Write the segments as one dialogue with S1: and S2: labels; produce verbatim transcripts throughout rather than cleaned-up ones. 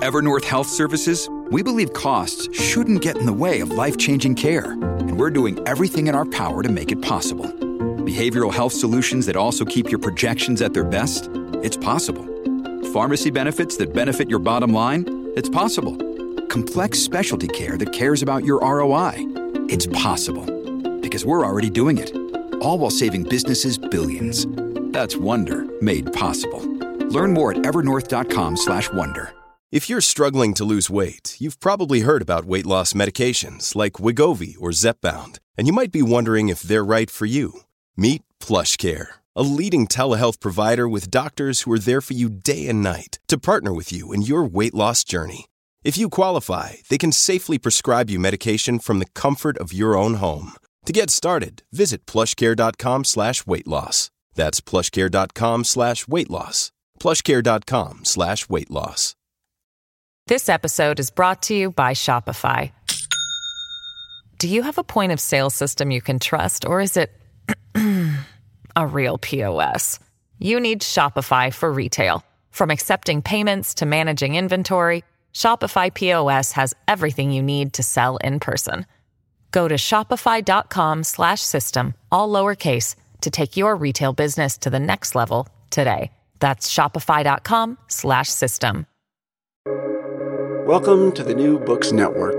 S1: Evernorth Health Services, we believe costs shouldn't get in the way of life-changing care, and we're doing everything in our power to make it possible. Behavioral health solutions that also keep your projections at their best? It's possible. Pharmacy benefits that benefit your bottom line? It's possible. Complex specialty care that cares about your R O I? It's possible. Because we're already doing it. All while saving businesses billions. That's Wonder made possible. Learn more at evernorth.com slash wonder.
S2: If you're struggling to lose weight, you've probably heard about weight loss medications like Wegovy or Zepbound, and you might be wondering if they're right for you. Meet PlushCare, a leading telehealth provider with doctors who are there for you day and night to partner with you in your weight loss journey. If you qualify, they can safely prescribe you medication from the comfort of your own home. To get started, visit plushcare.com slash weight loss. That's plushcare.com slash weight loss. plushcare.com slash weight loss.
S3: This episode is brought to you by Shopify. Do you have a point of sale system you can trust, or is it a real P O S? You need Shopify for retail. From accepting payments to managing inventory, Shopify P O S has everything you need to sell in person. Go to shopify.com slash system, all lowercase, to take your retail business to the next level today. That's shopify.com slash system.
S4: Welcome to the New Books Network.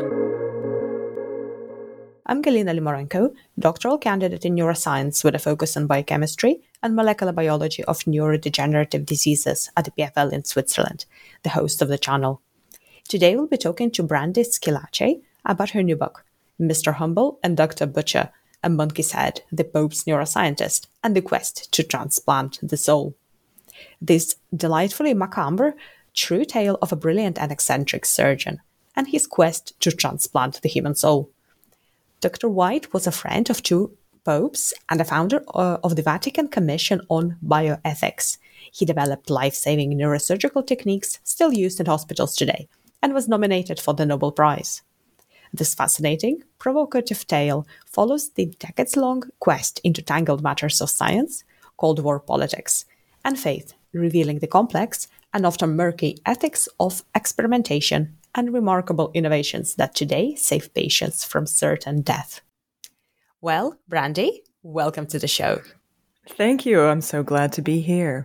S5: I'm Galina Limorenko, doctoral candidate in neuroscience with a focus on biochemistry and molecular biology of neurodegenerative diseases at the P F L in Switzerland, the host of the channel. Today we'll be talking to Brandy Schillaci about her new book, Mister Humble and Doctor Butcher, A Monkey's Head, the Pope's Neuroscientist, and the Quest to Transplant the Soul. This delightfully macabre, true tale of a brilliant and eccentric surgeon and his quest to transplant the human soul. Doctor White was a friend of two popes and a founder uh, of the Vatican Commission on Bioethics. He developed life-saving neurosurgical techniques still used in hospitals today and was nominated for the Nobel Prize. This fascinating, provocative tale follows the decades-long quest into tangled matters of science, Cold War politics, and faith, revealing the complex and often murky ethics of experimentation and remarkable innovations that today save patients from certain death. Well, Brandy, welcome to the show.
S6: Thank you. I'm so glad to be here.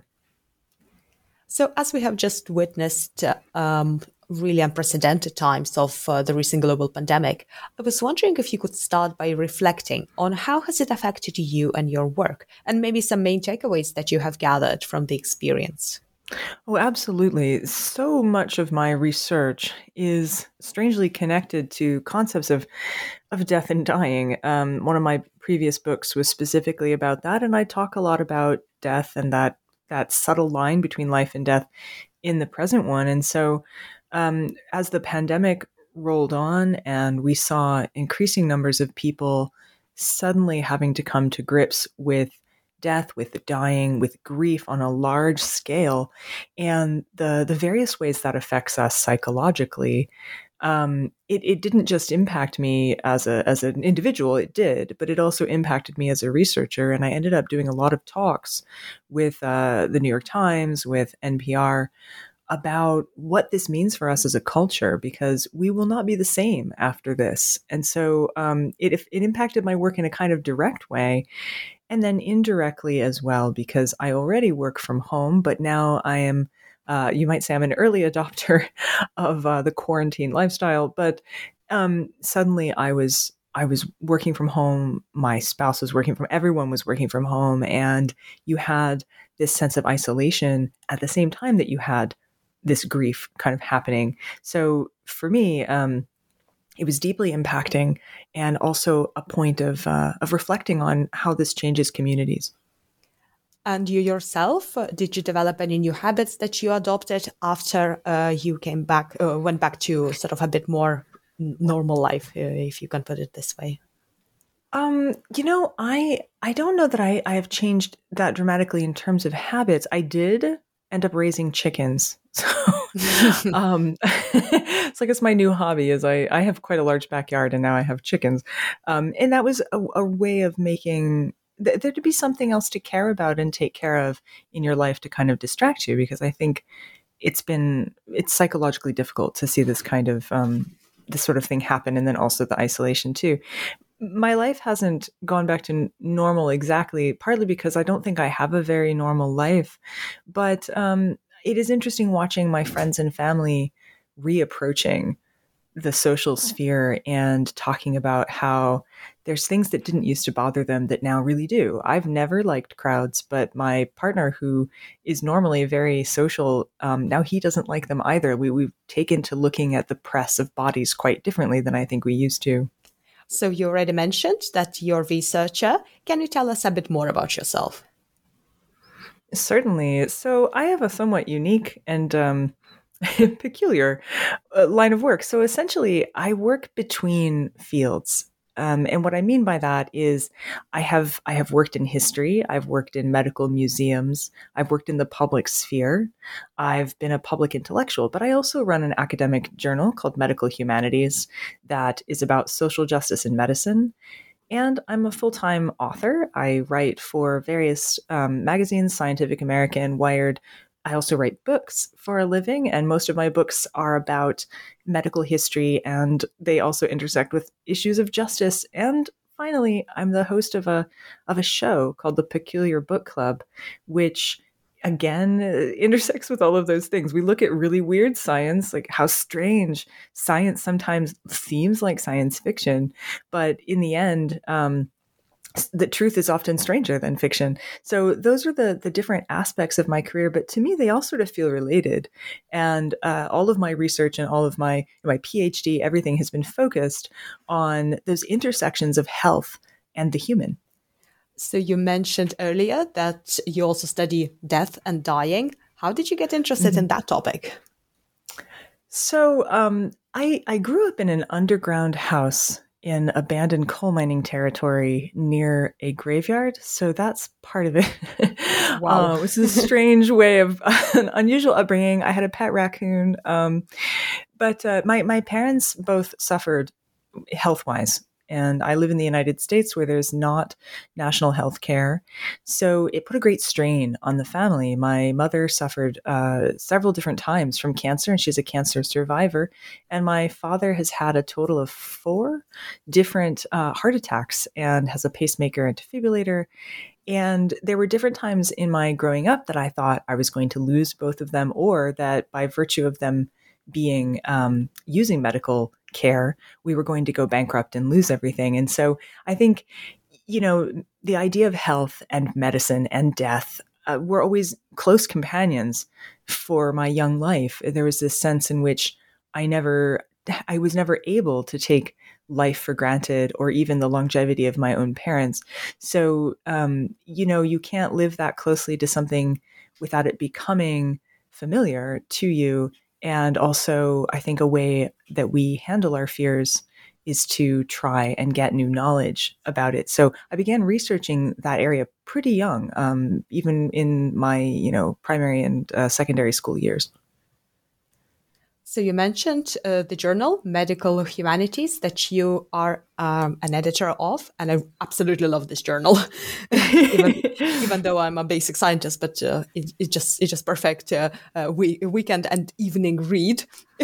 S5: So, as we have just witnessed um, really unprecedented times of uh, the recent global pandemic, I was wondering if you could start by reflecting on how has it affected you and your work, and maybe some main takeaways that you have gathered from the experience.
S6: Oh, absolutely. So much of my research is strangely connected to concepts of of death and dying. Um, one of my previous books was specifically about that, and I talk a lot about death and that that subtle line between life and death in the present one. And so um, as the pandemic rolled on and we saw increasing numbers of people suddenly having to come to grips with death, with the dying, with grief on a large scale, and the the various ways that affects us psychologically, um, it, it didn't just impact me as a as an individual, it did, but it also impacted me as a researcher. And I ended up doing a lot of talks with uh, the New York Times, with N P R, about what this means for us as a culture, because we will not be the same after this. And so um, it, it impacted my work in a kind of direct way. And then indirectly as well, because I already work from home, but now I am, uh, you might say I'm an early adopter of uh, the quarantine lifestyle. But um, suddenly I was I was working from home. My spouse was working from, everyone was working from home. And you had this sense of isolation at the same time that you had this grief kind of happening. So for me, um, it was deeply impacting, and also a point of uh, of reflecting on how this changes communities.
S5: And you yourself, uh, did you develop any new habits that you adopted after uh, you came back, uh, went back to sort of a bit more n- normal life, uh, if you can put it this way?
S6: Um, you know, I I don't know that I, I have changed that dramatically in terms of habits. I did end up raising chickens. So um, it's like it's my new hobby is I, I have quite a large backyard and now I have chickens. Um, and that was a, a way of making th- there to be something else to care about and take care of in your life to kind of distract you. Because I think it's been, it's psychologically difficult to see this kind of, um, this sort of thing happen. And then also the isolation too. My life hasn't gone back to n- normal exactly, partly because I don't think I have a very normal life. But um, it is interesting watching my friends and family reapproaching the social sphere and talking about how there's things that didn't used to bother them that now really do. I've never liked crowds, but my partner, who is normally very social, um, now he doesn't like them either. We, we've taken to looking at the press of bodies quite differently than I think we used to.
S5: So you already mentioned that you're a researcher. Can you tell us a bit more about yourself?
S6: Certainly. So I have a somewhat unique and um, peculiar uh, line of work. So essentially, I work between fields. Um, and what I mean by that is I have I have worked in history, I've worked in medical museums, I've worked in the public sphere, I've been a public intellectual, but I also run an academic journal called Medical Humanities that is about social justice in medicine. And I'm a full-time author. I write for various um, magazines, Scientific American, Wired. I also write books for a living, and most of my books are about medical history, and they also intersect with issues of justice. And finally, I'm the host of a of a show called The Peculiar Book Club, which again uh, intersects with all of those things. We look at really weird science, like how strange science sometimes seems like science fiction, but in the end, um, the truth is often stranger than fiction. So those are the the different aspects of my career, but to me, they all sort of feel related. And uh, all of my research and all of my my PhD, everything has been focused on those intersections of health and the human.
S5: So you mentioned earlier that you also study death and dying. How did you get interested mm-hmm. in that topic?
S6: So um, I, I grew up in an underground house in abandoned coal mining territory near a graveyard. So that's part of it.
S5: Wow.
S6: uh, it was a strange way of uh, an unusual upbringing. I had a pet raccoon. Um, but uh, my, my parents both suffered health-wise. And I live in the United States where there's not national health care. So it put a great strain on the family. My mother suffered uh, several different times from cancer, and she's a cancer survivor. And my father has had a total of four different uh, heart attacks and has a pacemaker and defibrillator. And there were different times in my growing up that I thought I was going to lose both of them, or that by virtue of them being um, using medical care, we were going to go bankrupt and lose everything. And so I think, you know, the idea of health and medicine and death uh, were always close companions for my young life. There was this sense in which I never, I was never able to take life for granted, or even the longevity of my own parents. So, um, you know, you can't live that closely to something without it becoming familiar to you. And also, I think a way that we handle our fears is to try and get new knowledge about it. So I began researching that area pretty young, um, even in my, you know, primary and uh, secondary school years.
S5: So you mentioned uh, the journal Medical Humanities that you are um, an editor of, and I absolutely love this journal, even, even though I'm a basic scientist. But uh, it, it just it's just perfect uh, uh, we, weekend and evening read.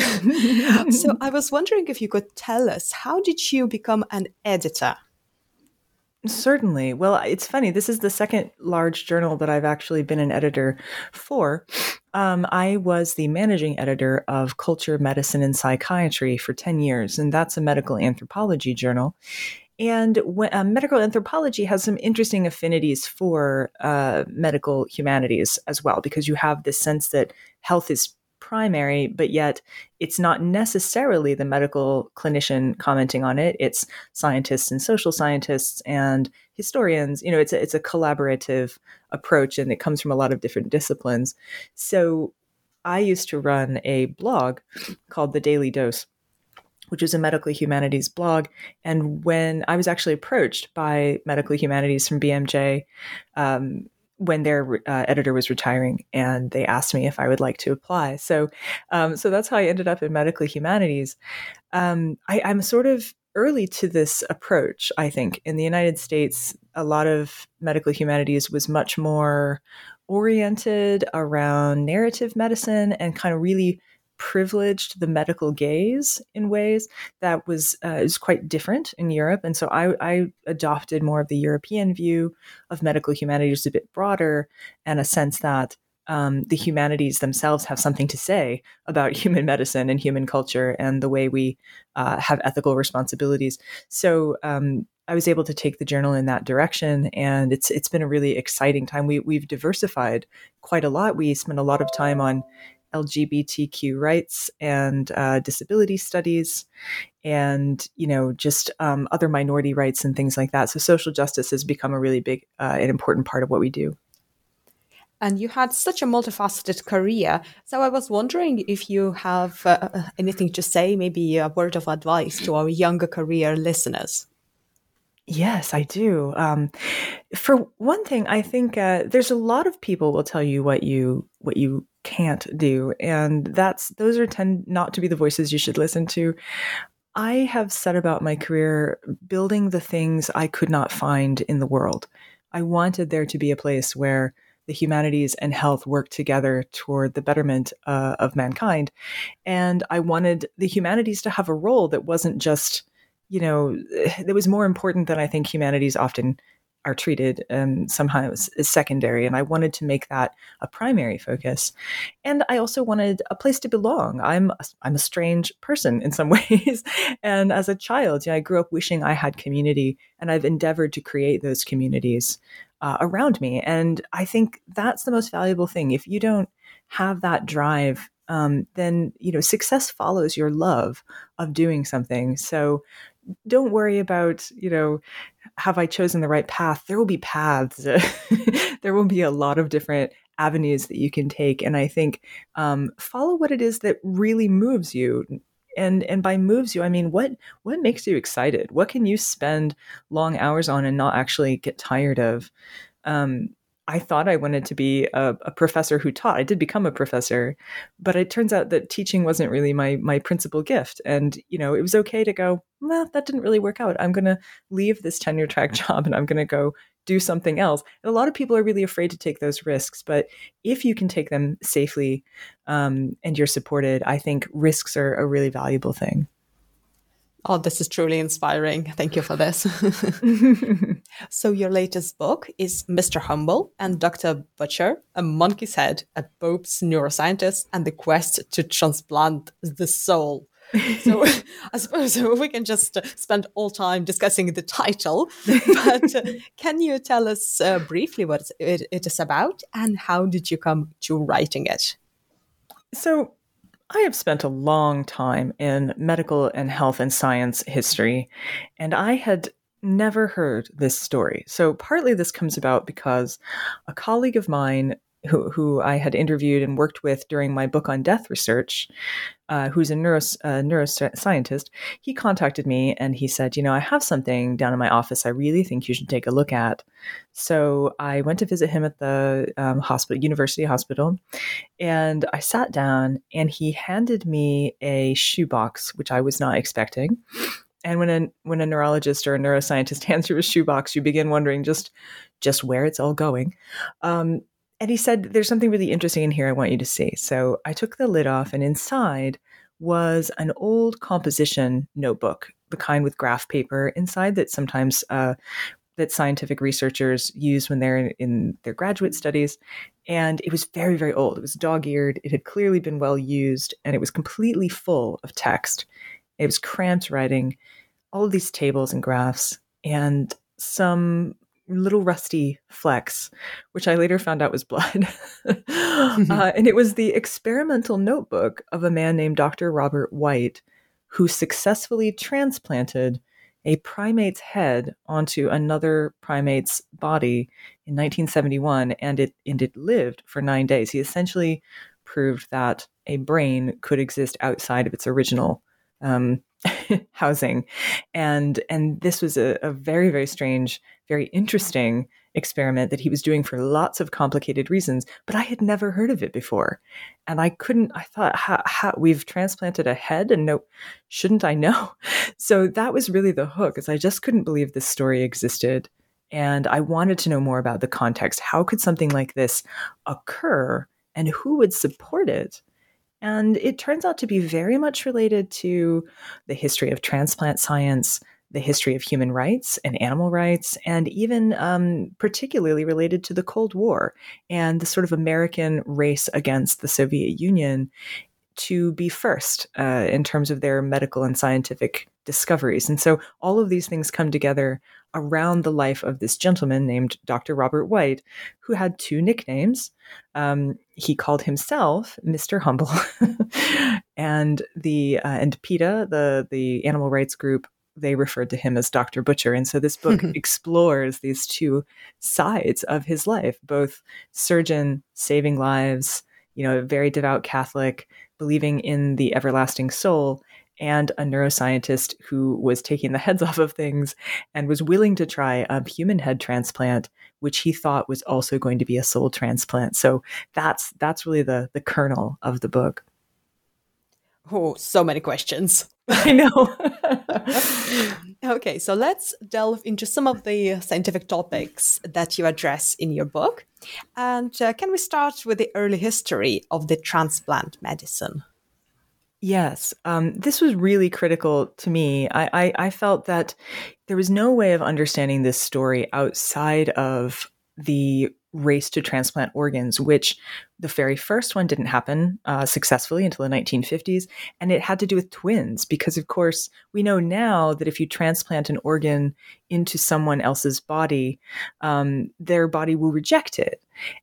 S5: So I was wondering if you could tell us, how did you become an editor?
S6: Certainly. Well, it's funny. This is the second large journal that I've actually been an editor for. Um, I was the managing editor of Culture, Medicine, and Psychiatry for ten years, and that's a medical anthropology journal. And when, uh, medical anthropology has some interesting affinities for uh, medical humanities as well, because you have this sense that health is primary, but yet it's not necessarily the medical clinician commenting on it. It's scientists and social scientists and historians. You know, it's a, it's a collaborative approach, and it comes from a lot of different disciplines. So I used to run a blog called The Daily Dose, which is a medical humanities blog. And when I was actually approached by Medical Humanities from B M J, um, when their uh, editor was retiring, and they asked me if I would like to apply. So, um, so that's how I ended up in Medical Humanities. Um, I, I'm sort of early to this approach, I think. In the United States, a lot of medical humanities was much more oriented around narrative medicine and kind of really privileged the medical gaze in ways that was uh, is quite different in Europe. And so I, I adopted more of the European view of medical humanities, a bit broader, and a sense that um, the humanities themselves have something to say about human medicine and human culture and the way we uh, have ethical responsibilities. So um, I was able to take the journal in that direction, and it's it's been a really exciting time. We we've diversified quite a lot. We spent a lot of time on L G B T Q rights and uh, disability studies, and you know just um, other minority rights and things like that. So social justice has become a really big uh, and important part of what we do.
S5: And you had such a multifaceted career. So I was wondering if you have uh, anything to say, maybe a word of advice to our younger career listeners.
S6: Yes, I do. Um, for one thing, I think uh, there's a lot of people will tell you what you what you can't do, and that's those are tend not to be the voices you should listen to. I have set about my career building the things I could not find in the world. I wanted there to be a place where the humanities and health work together toward the betterment uh, of mankind, and I wanted the humanities to have a role that wasn't just you know, that was more important than I think humanities often are treated, and sometimes is secondary. And I wanted to make that a primary focus. And I also wanted a place to belong. I'm a, I'm a strange person in some ways. And as a child, you know, I grew up wishing I had community, and I've endeavored to create those communities uh, around me. And I think that's the most valuable thing. If you don't have that drive, um, then, you know, success follows your love of doing something. So don't worry about, you know, have I chosen the right path? There will be paths. There will be a lot of different avenues that you can take. And I think um, follow what it is that really moves you. And and by moves you, I mean, what what makes you excited? What can you spend long hours on and not actually get tired of? Um, I thought I wanted to be a, a professor who taught. I did become a professor, but it turns out that teaching wasn't really my my principal gift. And, you know, it was okay to go, well, that didn't really work out. I'm going to leave this tenure track job and I'm going to go do something else. And a lot of people are really afraid to take those risks. But if you can take them safely um, and you're supported, I think risks are a really valuable thing.
S5: Oh, this is truly inspiring. Thank you for this. So your latest book is Mister Humble and Doctor Butcher, A Monkey's Head, a Pope's Neuroscientist, and the Quest to Transplant the Soul. So I suppose we can just spend all time discussing the title, but uh, can you tell us uh, briefly what it, it is about and how did you come to writing it?
S6: So I have spent a long time in medical and health and science history, and I had never heard this story. So partly this comes about because a colleague of mine who, who I had interviewed and worked with during my book on death research, uh, who's a neuros, uh, neuroscientist, he contacted me and he said, you know, I have something down in my office I really think you should take a look at. So I went to visit him at the um, hospital, university hospital, and I sat down and he handed me a shoebox, which I was not expecting. And when a when a neurologist or a neuroscientist hands you a shoebox, you begin wondering just just where it's all going. Um, and he said, there's something really interesting in here I want you to see. So I took the lid off, and inside was an old composition notebook, the kind with graph paper inside that sometimes uh, that scientific researchers use when they're in, in their graduate studies. And it was very, very old. It was dog-eared. It had clearly been well used, and it was completely full of text. It was cramped writing, all of these tables and graphs, and some little rusty flecks, which I later found out was blood. uh, and it was the experimental notebook of a man named Doctor Robert White, who successfully transplanted a primate's head onto another primate's body in nineteen seventy-one, and it, and it lived for nine days. He essentially proved that a brain could exist outside of its original um, housing. And and this was a, a very, very strange, very interesting experiment that he was doing for lots of complicated reasons, but I had never heard of it before. And I couldn't, I thought, how, how, we've transplanted a head and no, shouldn't I know? So that was really the hook, is I just couldn't believe this story existed. And I wanted to know more about the context. How could something like this occur, and who would support it? And it turns out to be very much related to the history of transplant science, the history of human rights and animal rights, and even um, particularly related to the Cold War and the sort of American race against the Soviet Union to be first uh, in terms of their medical and scientific discoveries. And so all of these things come together around the life of this gentleman named Doctor Robert White, who had two nicknames. Um, he called himself Mister Humble, and the uh, and PETA, the the animal rights group, they referred to him as Doctor Butcher. And so this book explores these two sides of his life, both surgeon saving lives, you know, a very devout Catholic, believing in the everlasting soul, and a neuroscientist who was taking the heads off of things and was willing to try a human head transplant, which he thought was also going to be a soul transplant. So that's that's really the the kernel of the book.
S5: Oh, so many questions.
S6: I know.
S5: Okay, so let's delve into some of the scientific topics that you address in your book. And uh, can we start with the early history of the transplant medicine?
S6: Yes, um, this was really critical to me. I, I, I felt that there was no way of understanding this story outside of the race to transplant organs, which the very first one didn't happen uh, successfully until the nineteen fifties. And it had to do with twins, because, of course, we know now that if you transplant an organ into someone else's body, um, their body will reject it.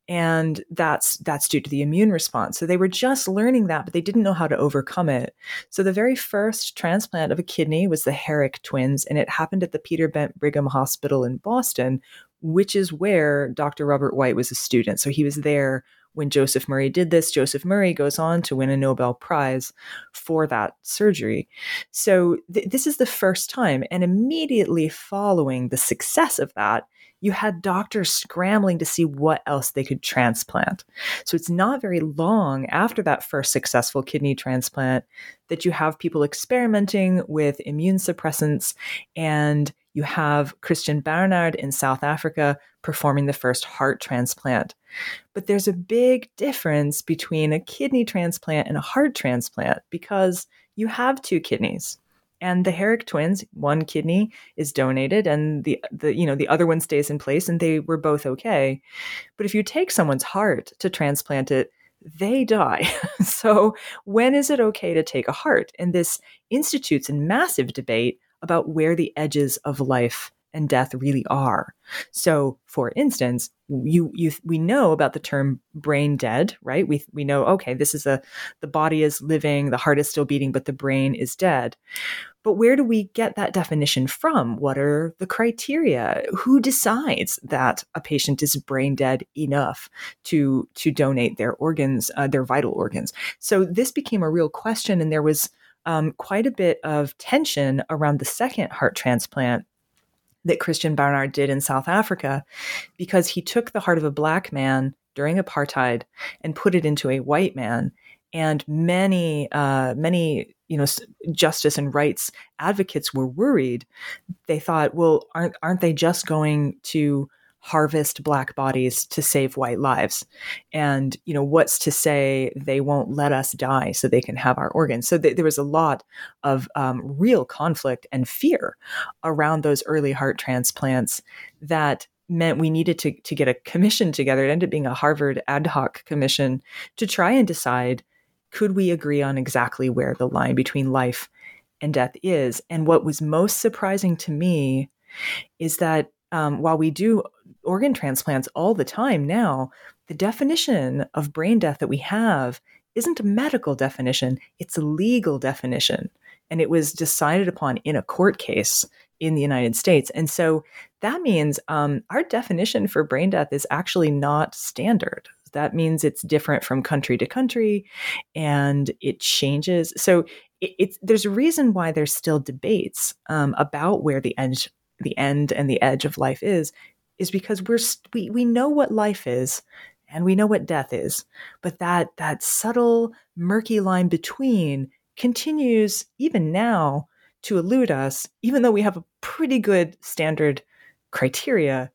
S6: And that's that's due to the immune response. So they were just learning that, but they didn't know how to overcome it. So the very first transplant of a kidney was the Herrick twins, and it happened at the Peter Bent Brigham Hospital in Boston, which is where Doctor Robert White was a student. So he was there when Joseph Murray did this. Joseph Murray goes on to win a Nobel Prize for that surgery. So th- this is the first time. And immediately following the success of that, you had doctors scrambling to see what else they could transplant. So it's not very long after that first successful kidney transplant that you have people experimenting with immune suppressants, and you have Christian Barnard in South Africa performing the first heart transplant. But there's a big difference between a kidney transplant and a heart transplant, because you have two kidneys. And the Herrick twins, one kidney is donated and the, the you know the other one stays in place, and they were both okay. But if you take someone's heart to transplant it, they die. So when is it okay to take a heart? And this institutes a massive debate about where the edges of life and death really are. So, for instance, you you we know about the term brain dead, right? We we know, okay, this is a the body is living, the heart is still beating, but the brain is dead. But where do we get that definition from? What are the criteria? Who decides that a patient is brain dead enough to to donate their organs, uh, their vital organs? So this became a real question, and there was um, quite a bit of tension around the second heart transplant that Christian Barnard did in South Africa, because he took the heart of a black man during apartheid and put it into a white man. And many, uh, many, you know, justice and rights advocates were worried. They thought, well, aren't aren't they just going to harvest black bodies to save white lives? And, you know, what's to say they won't let us die so they can have our organs? So th- there was a lot of um, real conflict and fear around those early heart transplants that meant we needed to, to get a commission together. It ended up being a Harvard ad hoc commission to try and decide, could we agree on exactly where the line between life and death is? And what was most surprising to me is that um, while we do organ transplants all the time now, the definition of brain death that we have isn't a medical definition, it's a legal definition. And it was decided upon in a court case in the United States. And so that means um, our definition for brain death is actually not standard. That means it's different from country to country, and it changes. So it, it's there's a reason why there's still debates um, about where the end, the end and the edge of life is, is because we're we we know what life is, and we know what death is, but that that subtle, murky line between continues even now to elude us, even though we have a pretty good standard criteria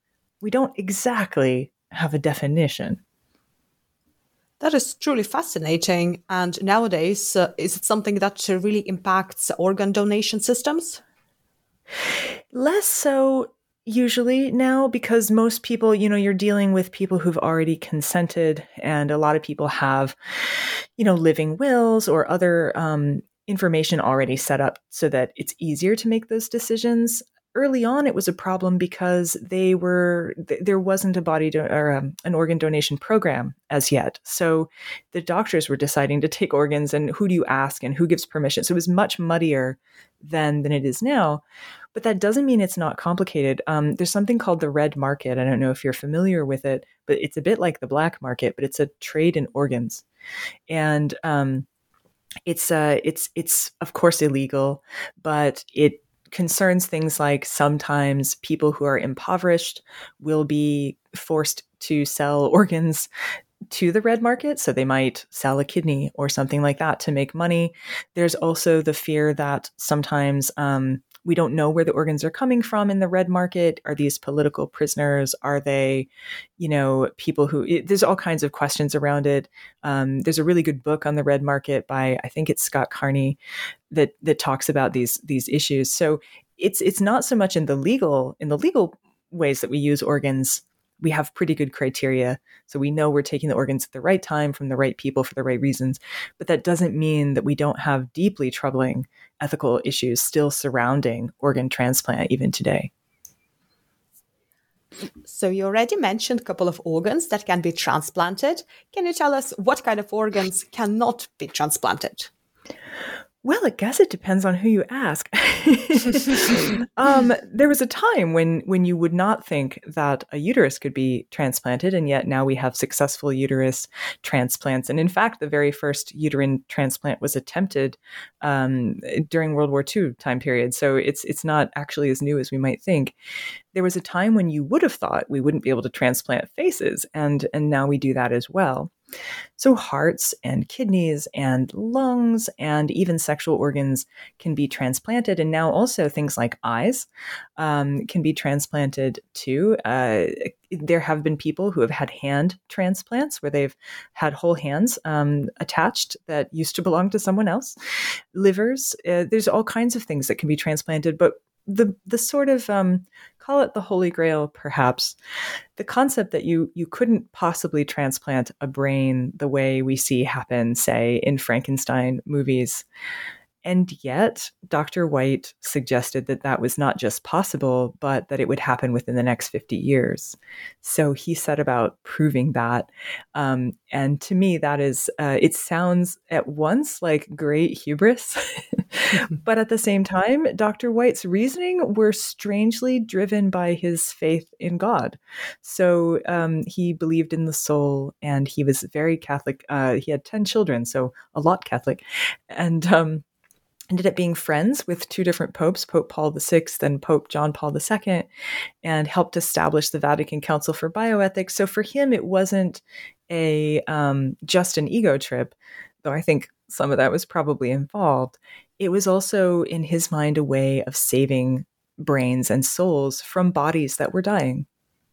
S6: we don't exactly have a definition.
S5: That is truly fascinating. And nowadays, uh, is it something that uh, really impacts organ donation systems?
S6: Less so usually now, because most people, you know, you're dealing with people who've already consented, and a lot of people have, you know, living wills or other um, information already set up so that it's easier to make those decisions. Early on, it was a problem because they were th- there wasn't a body do- or um, an organ donation program as yet. So the doctors were deciding to take organs, and who do you ask and who gives permission. So it was much muddier then than it is now. But that doesn't mean it's not complicated. Um, there's something called the red market. I don't know if you're familiar with it, but it's a bit like the black market, but it's a trade in organs. And um, it's uh, it's it's of course illegal, but it concerns things like sometimes people who are impoverished will be forced to sell organs to the red market. So they might sell a kidney or something like that to make money. There's also the fear that sometimes um, we don't know where the organs are coming from in the red market. Are these political prisoners? Are they, you know, people who, it, there's all kinds of questions around it. Um, there's a really good book on the red market by, I think it's Scott Carney, that that talks about these these issues. So it's it's not so much in the legal in the legal ways that we use organs. We have pretty good criteria. So we know we're taking the organs at the right time from the right people for the right reasons. But that doesn't mean that we don't have deeply troubling ethical issues still surrounding organ transplant even today.
S5: So you already mentioned a couple of organs that can be transplanted. Can you tell us what kind of organs cannot be transplanted?
S6: Well, I guess it depends on who you ask. um, there was a time when when you would not think that a uterus could be transplanted, and yet now we have successful uterus transplants. And in fact, the very first uterine transplant was attempted um, during World War Two time period. So it's it's not actually as new as we might think. There was a time when you would have thought we wouldn't be able to transplant faces, and and now we do that as well. So hearts and kidneys and lungs and even sexual organs can be transplanted. And now also things like eyes um, can be transplanted too. Uh, there have been people who have had hand transplants where they've had whole hands um, attached that used to belong to someone else. Livers, uh, there's all kinds of things that can be transplanted, but the the sort of um, call it the Holy Grail, perhaps, the concept that you you couldn't possibly transplant a brain the way we see happen, say, in Frankenstein movies. And yet, Doctor White suggested that that was not just possible, but that it would happen within the next fifty years. So he set about proving that. Um, and to me, that is, uh, it sounds at once like great hubris, but at the same time, Doctor White's reasoning were strangely driven by his faith in God. So um, he believed in the soul, and he was very Catholic. Uh, he had ten children, so a lot Catholic. And um ended up being friends with two different popes, Pope Paul the Sixth and Pope John Paul the Second, and helped establish the Vatican Council for Bioethics. So for him, it wasn't a um, just an ego trip, though I think some of that was probably involved. It was also, in his mind, a way of saving brains and souls from bodies that were dying.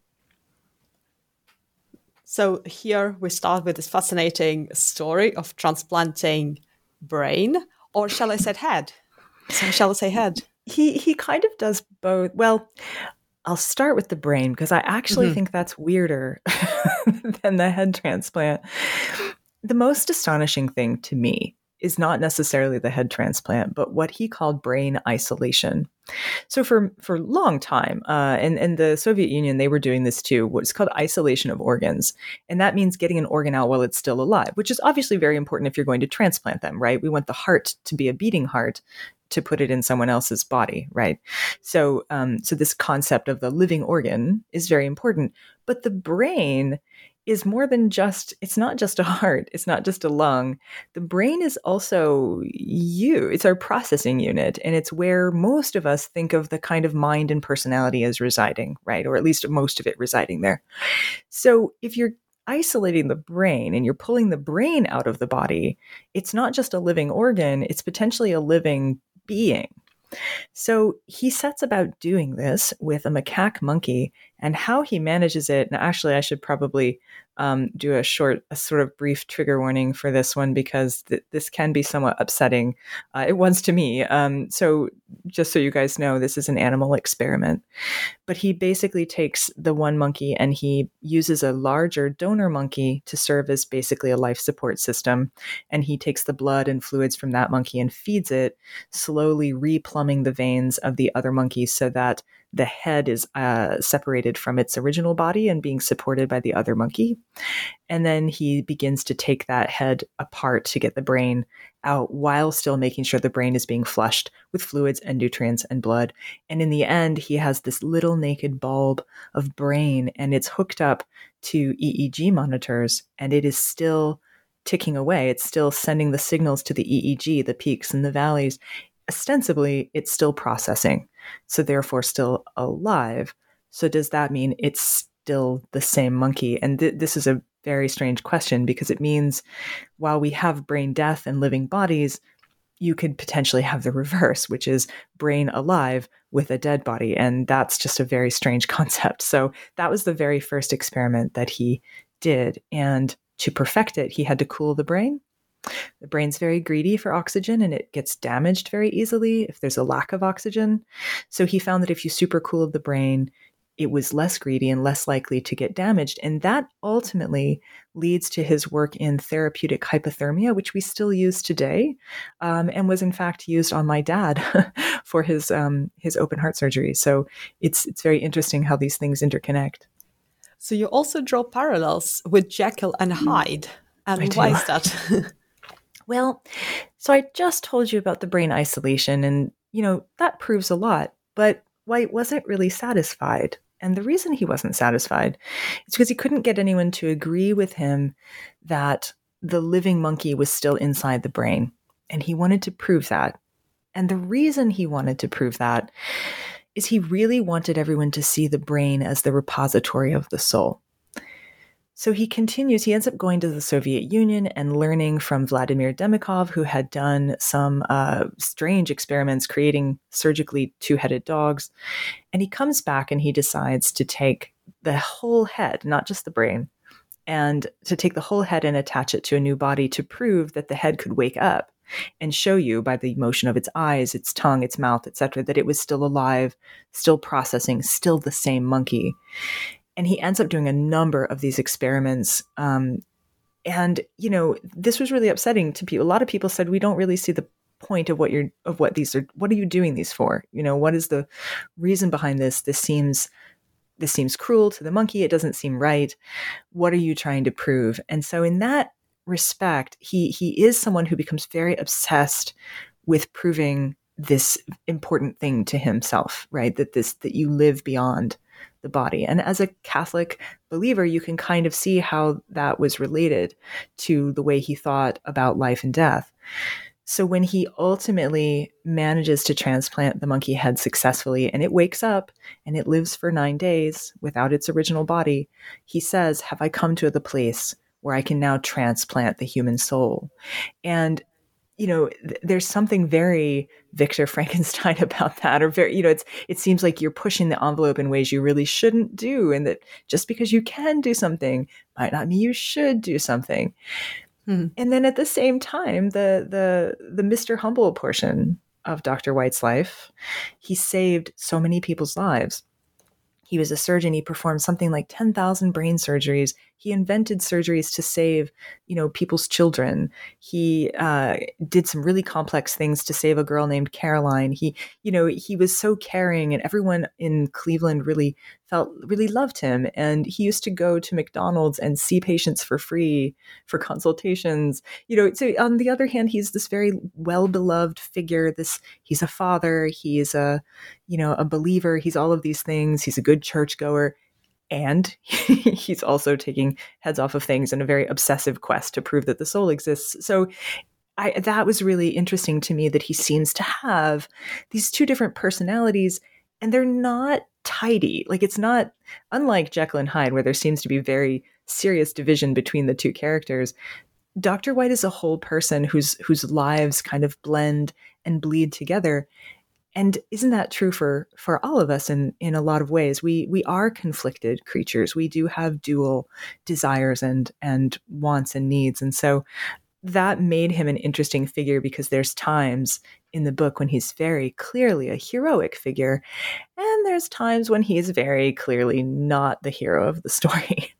S5: So here we start with this fascinating story of transplanting brain. Or shall I say head? So shall I say head?
S6: He he kind of does both. Well, I'll start with the brain because I actually mm-hmm. think that's weirder than the head transplant. The most astonishing thing to me is not necessarily the head transplant, but what he called brain isolation. So for for a long time, uh, and, and the Soviet Union, they were doing this too, what's called isolation of organs. And that means getting an organ out while it's still alive, which is obviously very important if you're going to transplant them, right? We want the heart to be a beating heart to put it in someone else's body, right? So, um, so this concept of the living organ is very important. But the brain is more than just, it's not just a heart, it's not just a lung. The brain is also you. It's our processing unit, and it's where most of us think of the kind of mind and personality as residing, right? Or at least most of it residing there. So if you're isolating the brain and you're pulling the brain out of the body, it's not just a living organ, it's potentially a living being. So he sets about doing this with a macaque monkey, and how he manages it. And actually, I should probably um, do a short, a sort of brief trigger warning for this one, because th- this can be somewhat upsetting. Uh, it was to me. Um, so just so you guys know, this is an animal experiment. But he basically takes the one monkey and he uses a larger donor monkey to serve as basically a life support system. And he takes the blood and fluids from that monkey and feeds it, slowly replumbing the veins of the other monkeys so that the head is uh, separated from its original body and being supported by the other monkey. And then he begins to take that head apart to get the brain out, while still making sure the brain is being flushed with fluids and nutrients and blood. And in the end, he has this little naked bulb of brain, and it's hooked up to E E G monitors, and it is still ticking away. It's still sending the signals to the E E G, the peaks and the valleys. Ostensibly, it's still processing, so therefore still alive. So does that mean it's still the same monkey? And th- this is a very strange question, because it means while we have brain death and living bodies, you could potentially have the reverse, which is brain alive with a dead body. And that's just a very strange concept. So that was the very first experiment that he did. And to perfect it, he had to cool the brain. The brain's very greedy for oxygen, and it gets damaged very easily if there's a lack of oxygen. So he found that if you supercooled the brain, it was less greedy and less likely to get damaged. And that ultimately leads to his work in therapeutic hypothermia, which we still use today, um, and was in fact used on my dad for his um, his open heart surgery. So it's it's very interesting how these things interconnect.
S5: So you also draw parallels with Jekyll and Hyde. And why is that?
S6: Well, so I just told you about the brain isolation, and, you know, that proves a lot. But White wasn't really satisfied. And the reason he wasn't satisfied is because he couldn't get anyone to agree with him that the living monkey was still inside the brain. And he wanted to prove that. And the reason he wanted to prove that is he really wanted everyone to see the brain as the repository of the soul. So he continues, he ends up going to the Soviet Union and learning from Vladimir Demikov, who had done some uh, strange experiments creating surgically two-headed dogs. And he comes back and he decides to take the whole head, not just the brain, and to take the whole head and attach it to a new body to prove that the head could wake up and show you by the motion of its eyes, its tongue, its mouth, et cetera, that it was still alive, still processing, still the same monkey. And he ends up doing a number of these experiments. Um, and, you know, this was really upsetting to people. A lot of people said, we don't really see the point of what you're, of what these are, what are you doing these for? You know, what is the reason behind this? This seems, this seems cruel to the monkey. It doesn't seem right. What are you trying to prove? And so in that respect, he, he is someone who becomes very obsessed with proving this important thing to himself, right? That this, that you live beyond the body. And as a Catholic believer, you can kind of see how that was related to the way he thought about life and death. So when he ultimately manages to transplant the monkey head successfully, and it wakes up and it lives for nine days without its original body, he says, have I come to the place where I can now transplant the human soul? And you know, th- there's something very Victor Frankenstein about that, or very, you know, it's, it seems like you're pushing the envelope in ways you really shouldn't do. And that just because you can do something might not mean you should do something. Mm-hmm. And then at the same time, the, the, the Mister Humble portion of Doctor White's life, he saved so many people's lives. He was a surgeon. He performed something like ten thousand brain surgeries. He invented surgeries to save, you know, people's children. He uh, did some really complex things to save a girl named Caroline. He, you know, he was so caring, and everyone in Cleveland really felt, really loved him. And he used to go to McDonald's and see patients for free for consultations. You know, so on the other hand, he's this very well-beloved figure. This, he's a father. He's a, you know, a believer. He's all of these things. He's a good churchgoer. And he's also taking heads off of things in a very obsessive quest to prove that the soul exists. So I, that was really interesting to me, that he seems to have these two different personalities, and they're not tidy. Like, it's not, unlike Jekyll and Hyde, where there seems to be very serious division between the two characters. Doctor White is a whole person whose whose lives kind of blend and bleed together. And isn't that true for, for all of us in, in a lot of ways? We we are conflicted creatures. We do have dual desires and and wants and needs. And so that made him an interesting figure, because there's times in the book when he's very clearly a heroic figure, and there's times when he's very clearly not the hero of the story.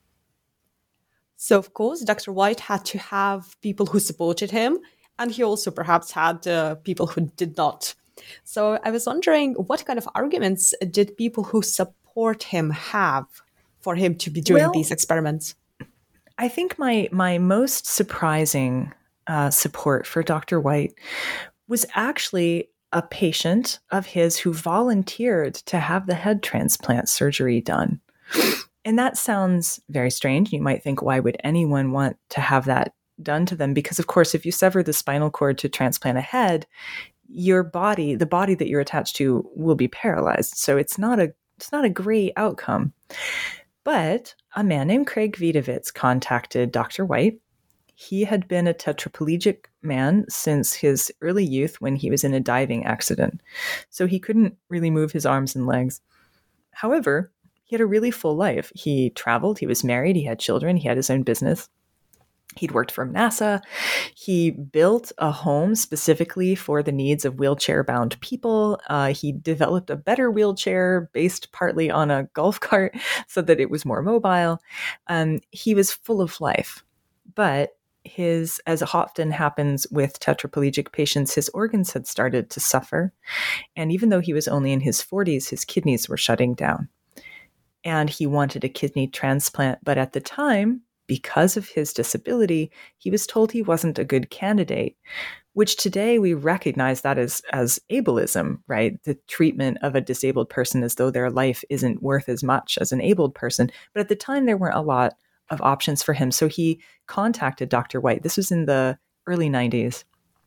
S5: So, of course, Doctor White had to have people who supported him, and he also perhaps had uh, people who did not. So I was wondering, what kind of arguments did people who support him have for him to be doing
S6: Well,
S5: these experiments?
S6: I think my my most surprising uh, support for Doctor White was actually a patient of his who volunteered to have the head transplant surgery done. And that sounds very strange. You might think, why would anyone want to have that done to them? Because, of course, if you sever the spinal cord to transplant a head, your body, the body that you're attached to, will be paralyzed. So it's not a it's not a great outcome. But a man named Craig Vidovitz contacted Doctor White. He had been a tetraplegic man since his early youth when he was in a diving accident. So he couldn't really move his arms and legs. However, he had a really full life. He traveled, he was married, he had children, he had his own business. He'd worked for NASA. He built a home specifically for the needs of wheelchair-bound people. Uh, he developed a better wheelchair based partly on a golf cart so that it was more mobile. Um, he was full of life. But his, as often happens with tetraplegic patients, his organs had started to suffer. And even though he was only in his forties, his kidneys were shutting down. And he wanted a kidney transplant. But at the time, because of his disability, he was told he wasn't a good candidate, which today we recognize that as, as ableism, right? The treatment of a disabled person as though their life isn't worth as much as an abled person. But at the time, there weren't a lot of options for him. So he contacted Doctor White. This was in the early nineties.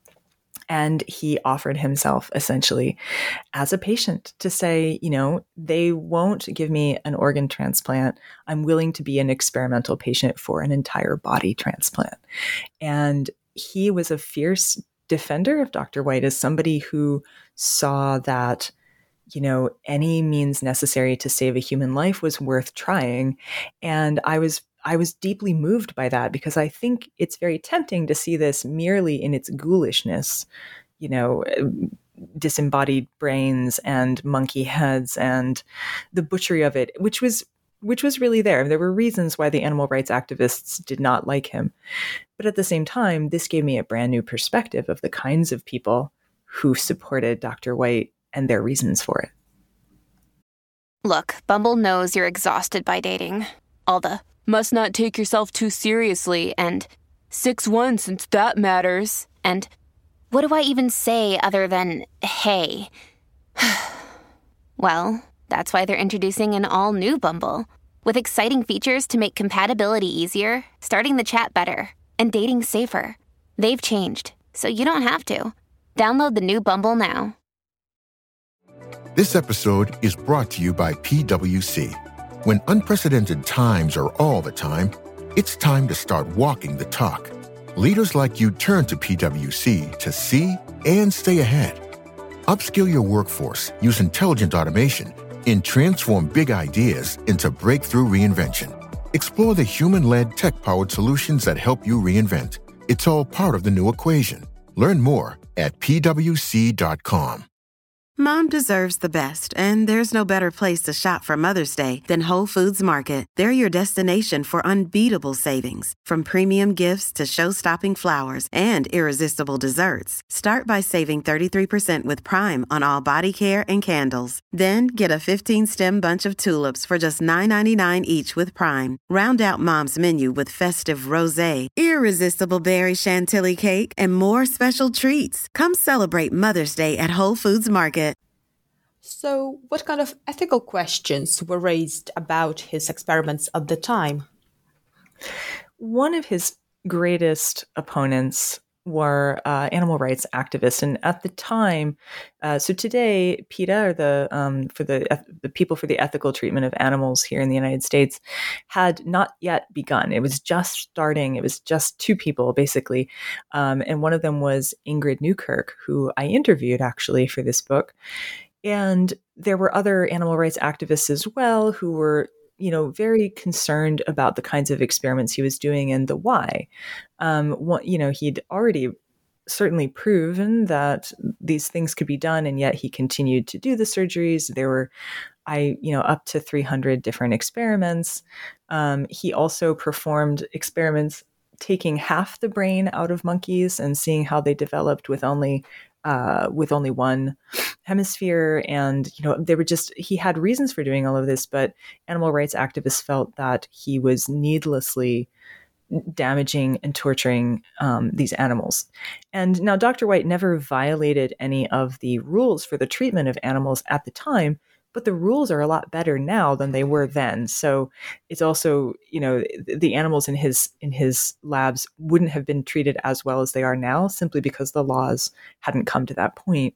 S6: And he offered himself essentially as a patient to say, you know, they won't give me an organ transplant. I'm willing to be an experimental patient for an entire body transplant. And he was a fierce defender of Doctor White as somebody who saw that, you know, any means necessary to save a human life was worth trying. And I was I was deeply moved by that, because I think it's very tempting to see this merely in its ghoulishness, you know, disembodied brains and monkey heads and the butchery of it, which was which was really there. There were reasons why the animal rights activists did not like him. But at the same time, this gave me a brand new perspective of the kinds of people who supported Doctor White and their reasons for it.
S7: Look, Bumble knows you're exhausted by dating. All the must not take yourself too seriously, and six one since that matters, and what do I even say other than, hey? Well, that's why they're introducing an all-new Bumble, with exciting features to make compatibility easier, starting the chat better, and dating safer. They've changed, so you don't have to. Download the new Bumble now.
S8: This episode is brought to you by P W C. When unprecedented times are all the time, it's time to start walking the talk. Leaders like you turn to P W C to see and stay ahead. Upskill your workforce, use intelligent automation, and transform big ideas into breakthrough reinvention. Explore the human-led, tech-powered solutions that help you reinvent. It's all part of the new equation. Learn more at P W C dot com.
S9: Mom deserves the best, and there's no better place to shop for Mother's Day than Whole Foods Market. They're your destination for unbeatable savings, from premium gifts to show-stopping flowers and irresistible desserts. Start by saving thirty-three percent with Prime on all body care and candles. Then get a fifteen-stem bunch of tulips for just nine ninety-nine each with Prime. Round out Mom's menu with festive rosé, irresistible berry chantilly cake, and more special treats. Come celebrate Mother's Day at Whole Foods Market.
S5: So, what kind of ethical questions were raised about his experiments at the time?
S6: One of his greatest opponents were uh, animal rights activists, and at the time, uh, so today, PETA, or the um, for the the People for the Ethical Treatment of Animals here in the United States, had not yet begun. It was just starting. It was just two people basically, um, and one of them was Ingrid Newkirk, who I interviewed actually for this book, and there were other animal rights activists as well who were, you know, very concerned about the kinds of experiments he was doing and the why. Um, what, you know, he'd already certainly proven that these things could be done, and yet he continued to do the surgeries. There were, I, you know, up to three hundred different experiments. Um, he also performed experiments taking half the brain out of monkeys and seeing how they developed with only uh, with only one hemisphere. And, you know, they were just, he had reasons for doing all of this, but animal rights activists felt that he was needlessly damaging and torturing um, these animals. And now Doctor White never violated any of the rules for the treatment of animals at the time, but the rules are a lot better now than they were then. So it's also, you know, the animals in his in his labs wouldn't have been treated as well as they are now, simply because the laws hadn't come to that point.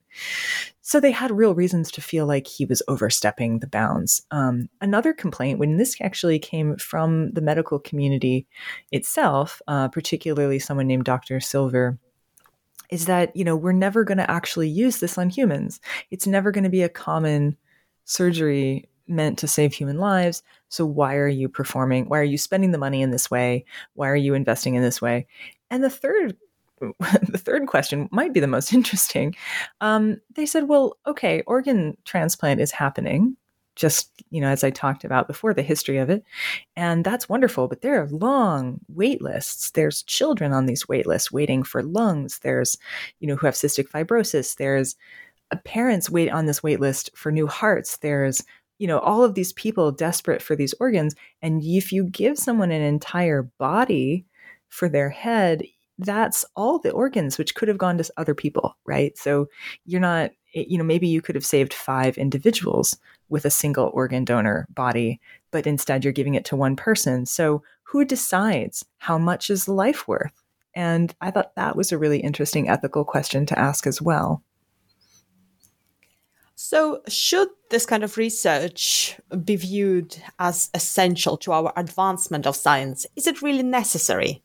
S6: So they had real reasons to feel like he was overstepping the bounds. Um, another complaint, when this actually came from the medical community itself, uh, particularly someone named Doctor Silver, is that, you know, we're never going to actually use this on humans. It's never going to be a common surgery meant to save human lives. So why are you performing? Why are you spending the money in this way? Why are you investing in this way? And the third, the third question might be the most interesting. Um, they said, well, okay, organ transplant is happening. Just, you know, as I talked about before, the history of it. And that's wonderful, but there are long wait lists. There's children on these wait lists waiting for lungs. There's, you know, who have cystic fibrosis. There's parents wait on this wait list for new hearts. There's, you know, all of these people desperate for these organs. And if you give someone an entire body for their head, that's all the organs, which could have gone to other people, right? So you're not, you know, maybe you could have saved five individuals with a single organ donor body, but instead you're giving it to one person. So who decides how much is life worth? And I thought that was a really interesting ethical question to ask as well.
S5: So should this kind of research be viewed as essential to our advancement of science? Is it really necessary?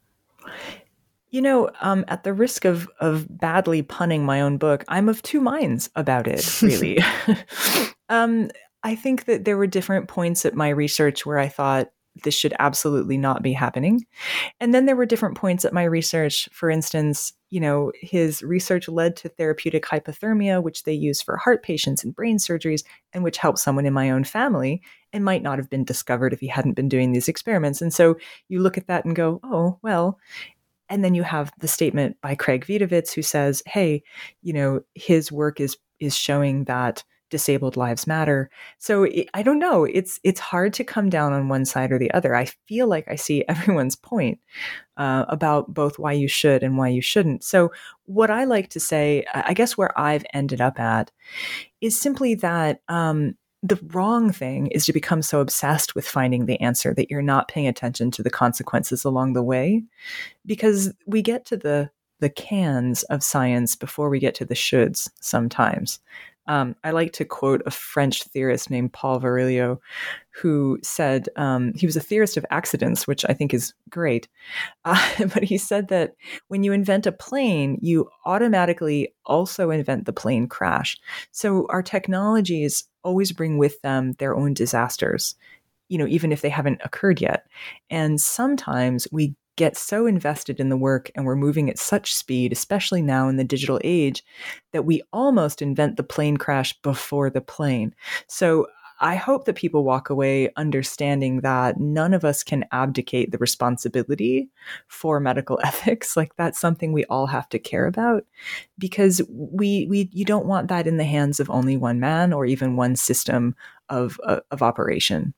S6: You know, um, at the risk of of badly punning my own book, I'm of two minds about it, really. um, I think that there were different points at my research where I thought this should absolutely not be happening. And then there were different points at my research. For instance, you know, his research led to therapeutic hypothermia, which they use for heart patients and brain surgeries, and which helped someone in my own family and might not have been discovered if he hadn't been doing these experiments. And so you look at that and go, oh, well. And then you have the statement by Craig Vidovitz, who says, hey, you know, his work is is showing that disabled lives matter. So it, I don't know. It's it's hard to come down on one side or the other. I feel like I see everyone's point uh, about both why you should and why you shouldn't. So what I like to say, I guess where I've ended up at, is simply that um, the wrong thing is to become so obsessed with finding the answer that you're not paying attention to the consequences along the way, because we get to the the cans of science before we get to the shoulds sometimes. Um, I like to quote a French theorist named Paul Virilio, who said, um, he was a theorist of accidents, which I think is great. Uh, but he said that when you invent a plane, you automatically also invent the plane crash. So our technologies always bring with them their own disasters, you know, even if they haven't occurred yet. And sometimes we get so invested in the work and we're moving at such speed, especially now in the digital age, that we almost invent the plane crash before the plane. So I hope that people walk away understanding that none of us can abdicate the responsibility for medical ethics. Like, that's something we all have to care about, because we we you don't want that in the hands of only one man or even one system of uh, of operation.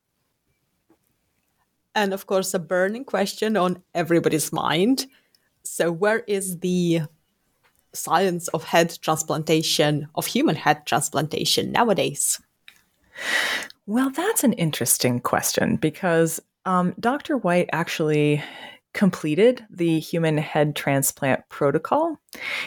S5: And of course, a burning question on everybody's mind. So where is the science of head transplantation, of human head transplantation nowadays?
S6: Well, that's an interesting question, because um, Doctor White actually completed the human head transplant protocol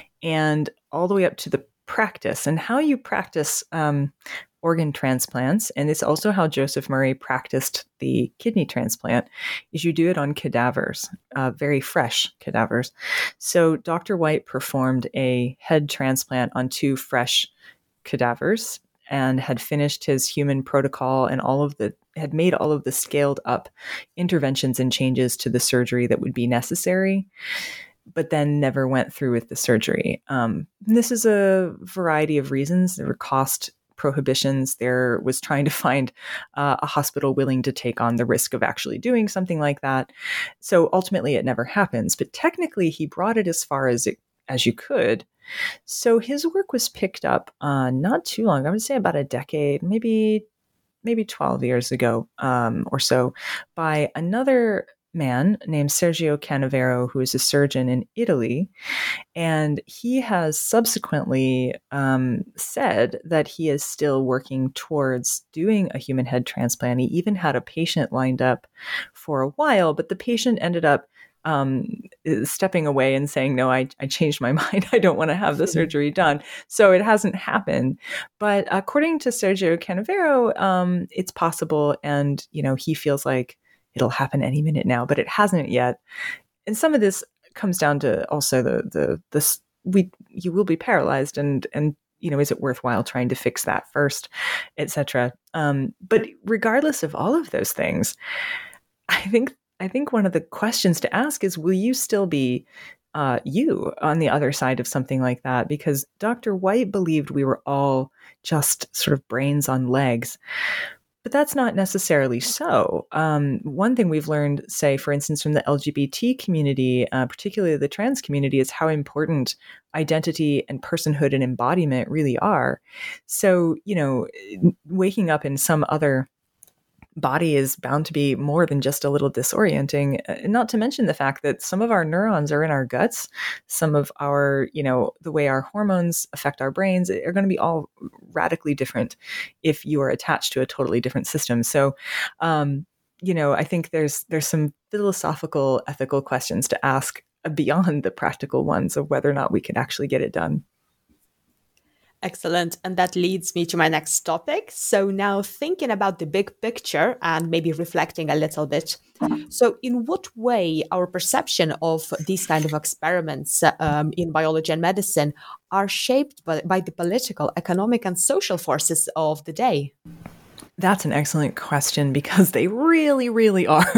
S6: and all the way up to the practice and how you practice um, organ transplants. And it's also how Joseph Murray practiced the kidney transplant, is you do it on cadavers, uh, very fresh cadavers. So Doctor White performed a head transplant on two fresh cadavers and had finished his human protocol and all of the had made all of the scaled up interventions and changes to the surgery that would be necessary, but then never went through with the surgery. Um, this is a variety of reasons. There were cost prohibitions. There was trying to find uh, a hospital willing to take on the risk of actually doing something like that. So ultimately it never happens, but technically he brought it as far as it, as you could. So his work was picked up uh, not too long, I would say about a decade, maybe maybe twelve years ago um, or so, by another man named Sergio Canavero, who is a surgeon in Italy. And he has subsequently um, said that he is still working towards doing a human head transplant. He even had a patient lined up for a while, but the patient ended up um, stepping away and saying, no, I, I changed my mind. I don't want to have the surgery done. So it hasn't happened. But according to Sergio Canavero, um, it's possible. And, you know, he feels like it'll happen any minute now, but it hasn't yet. And some of this comes down to also the, the, the, we, you will be paralyzed and, and, you know, is it worthwhile trying to fix that first, et cetera. Um, but regardless of all of those things, I think I think one of the questions to ask is, will you still be uh, you on the other side of something like that? Because Doctor White believed we were all just sort of brains on legs. But that's not necessarily so. Um, one thing we've learned, say, for instance, from the L G B T community, uh, particularly the trans community, is how important identity and personhood and embodiment really are. So, you know, waking up in some other body is bound to be more than just a little disorienting, not to mention the fact that some of our neurons are in our guts. Some of our, you know, the way our hormones affect our brains are going to be all radically different if you are attached to a totally different system. So, um, you know, I think there's there's some philosophical, ethical questions to ask beyond the practical ones of whether or not we can actually get it done.
S5: Excellent. And that leads me to my next topic. So now thinking about the big picture and maybe reflecting a little bit. So in what way our perception of these kind of experiments um, in biology and medicine are shaped by, by the political, economic, and social forces of the day?
S6: That's an excellent question, because they really, really are.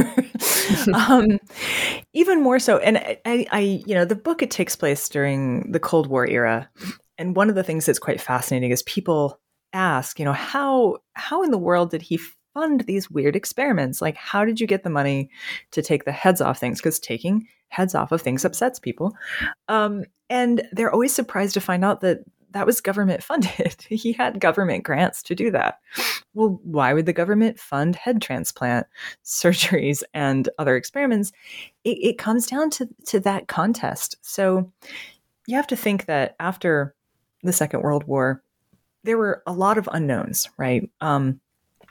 S6: um, even more so. And I, I, you know, the book, it takes place during the Cold War era. And one of the things that's quite fascinating is people ask, you know, how how in the world did he fund these weird experiments? Like, how did you get the money to take the heads off things? Because taking heads off of things upsets people. Um, and they're always surprised to find out that that was government funded. He had government grants to do that. Well, why would the government fund head transplant surgeries and other experiments? It, it comes down to, to that contest. So you have to think that after the Second World War, there were a lot of unknowns, right? Um,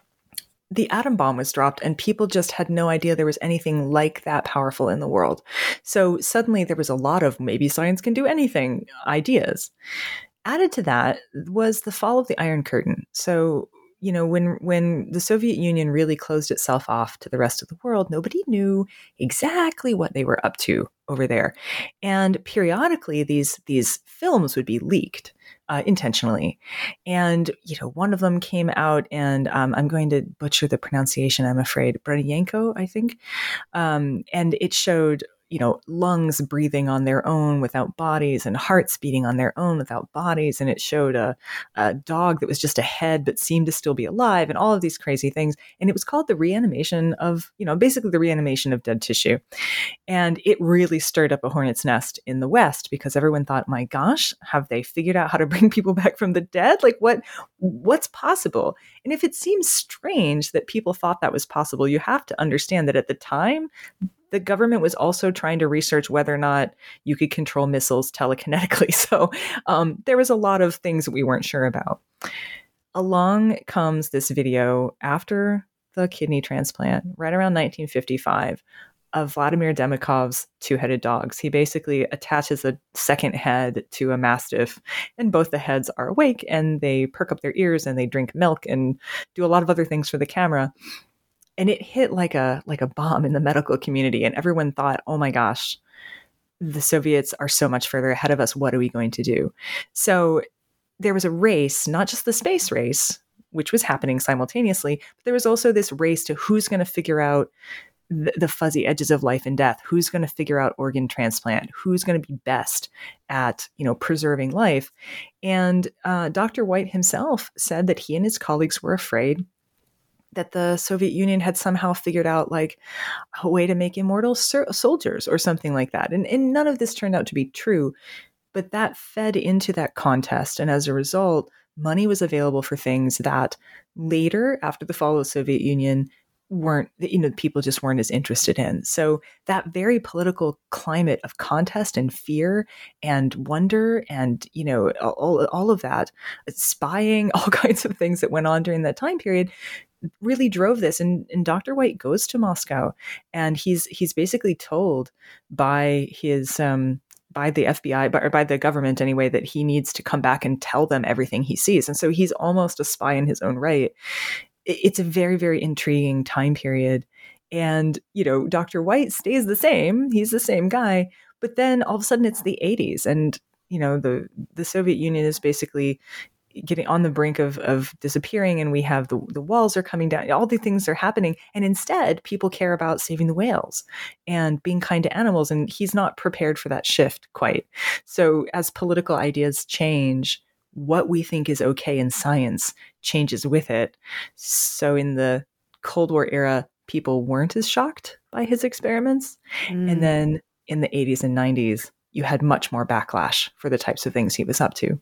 S6: the atom bomb was dropped and people just had no idea there was anything like that powerful in the world. So suddenly there was a lot of maybe science can do anything ideas. Added to that was the fall of the Iron Curtain. So, you know, when when the Soviet Union really closed itself off to the rest of the world, nobody knew exactly what they were up to over there. And periodically these these films would be leaked uh, intentionally. And, you know, one of them came out, and um, I'm going to butcher the pronunciation, I'm afraid, Brodienko, I think. Um, and it showed, you know, lungs breathing on their own without bodies and hearts beating on their own without bodies. And it showed a, a dog that was just a head but seemed to still be alive, and all of these crazy things. And it was called the reanimation of, you know, basically the reanimation of dead tissue. And it really stirred up a hornet's nest in the West, because everyone thought, my gosh, have they figured out how to bring people back from the dead? Like what, what's possible? And if it seems strange that people thought that was possible, you have to understand that at the time, the government was also trying to research whether or not you could control missiles telekinetically. So um, there was a lot of things that we weren't sure about. Along comes this video after the kidney transplant, right around nineteen fifty-five, of Vladimir Demikov's two-headed dogs. He basically attaches a second head to a Mastiff, and both the heads are awake, and they perk up their ears, and they drink milk, and do a lot of other things for the camera. And it hit like a like a bomb in the medical community, and everyone thought, oh my gosh, the Soviets are so much further ahead of us. What are we going to do? So there was a race, not just the space race, which was happening simultaneously, but there was also this race to who's going to figure out the, the fuzzy edges of life and death, who's going to figure out organ transplant, who's going to be best at, you know, preserving life. And uh, Doctor White himself said that he and his colleagues were afraid that the Soviet Union had somehow figured out like a way to make immortal ser- soldiers or something like that. And, and none of this turned out to be true, but that fed into that contest. And as a result, money was available for things that later, after the fall of the Soviet Union, weren't, you know, people just weren't as interested in. So that very political climate of contest and fear and wonder and, you know, all, all of that, spying, all kinds of things that went on during that time period really drove this. And, and Doctor White goes to Moscow, and he's he's basically told by his um, by the F B I, by, or by the government anyway, that he needs to come back and tell them everything he sees. And so he's almost a spy in his own right. It, it's a very, very intriguing time period. And, you know, Doctor White stays the same. He's the same guy. But then all of a sudden it's the eighties. And, you know, the, the Soviet Union is basically getting on the brink of, of disappearing, and we have the, the walls are coming down. All these things are happening. And instead, people care about saving the whales and being kind to animals. And he's not prepared for that shift quite. So as political ideas change, what we think is okay in science changes with it. So in the Cold War era, people weren't as shocked by his experiments. Mm. And then in the eighties and nineties, you had much more backlash for the types of things he was up to.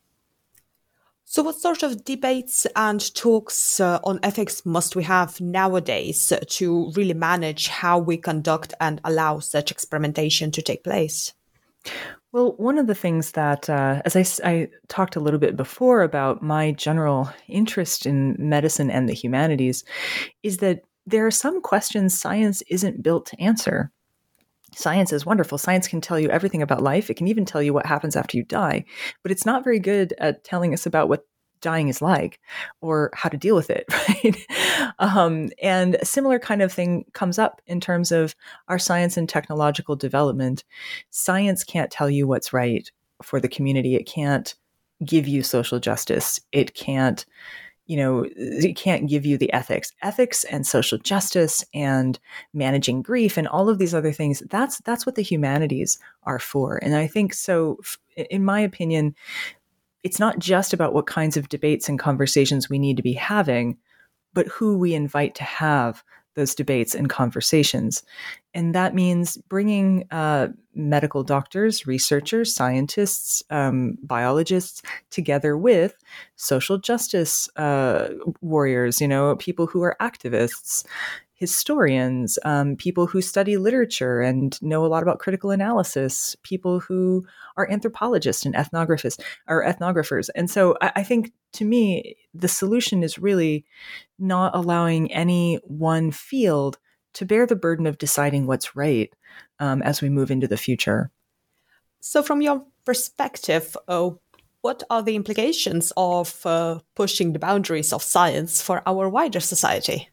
S5: So what sort of debates and talks uh, on ethics must we have nowadays to really manage how we conduct and allow such experimentation to take place?
S6: Well, one of the things that, uh, as I, I talked a little bit before about my general interest in medicine and the humanities, is that there are some questions science isn't built to answer. Science is wonderful. Science can tell you everything about life. It can even tell you what happens after you die, but it's not very good at telling us about what dying is like or how to deal with it, right? Um, and a similar kind of thing comes up in terms of our science and technological development. Science can't tell you what's right for the community. It can't give you social justice. It can't You know, it can't give you the ethics, ethics and social justice and managing grief and all of these other things. That's that's what the humanities are for. And I think so, in my opinion, it's not just about what kinds of debates and conversations we need to be having, but who we invite to have those debates and conversations. And that means bringing uh, medical doctors, researchers, scientists, um, biologists together with social justice uh, warriors, you know, people who are activists, historians, um, people who study literature and know a lot about critical analysis, people who are anthropologists and ethnographers, or ethnographers. And so I, I think, to me, the solution is really not allowing any one field to bear the burden of deciding what's right um, as we move into the future.
S5: So from your perspective, uh, what are the implications of uh, pushing the boundaries of science for our wider society?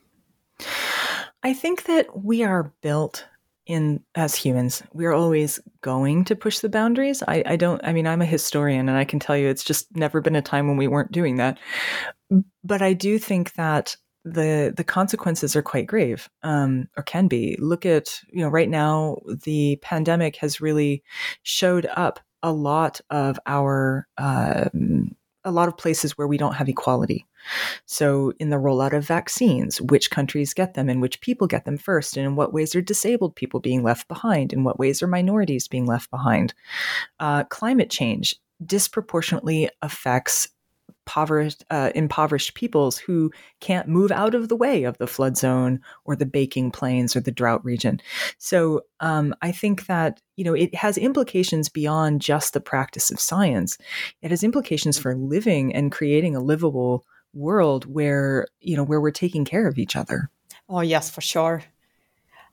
S6: I think that we are built in, as humans, we're always going to push the boundaries. I, I don't, I mean, I'm a historian and I can tell you it's just never been a time when we weren't doing that. But I do think that the the consequences are quite grave, um, or can be. Look at, you know, right now, the pandemic has really showed up a lot of our, um, a lot of places where we don't have equality. So in the rollout of vaccines, which countries get them and which people get them first, and in what ways are disabled people being left behind, in what ways are minorities being left behind. Uh, climate change disproportionately affects impoverished, uh, impoverished peoples who can't move out of the way of the flood zone or the baking plains or the drought region. So um, I think that, you know, it has implications beyond just the practice of science. It has implications for living and creating a livable world where, you know, where we're taking care of each other.
S5: Oh, yes, for sure.